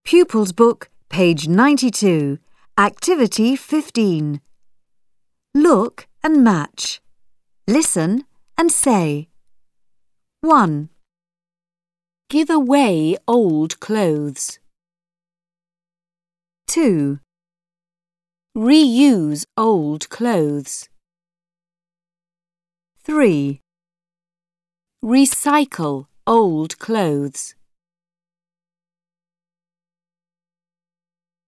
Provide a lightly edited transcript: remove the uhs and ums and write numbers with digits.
Pupils Book, page 92, Activity 15. Look and match. Listen and say. 1. Give away old clothes. 2. Reuse old clothes. 3. Recycle old clothes.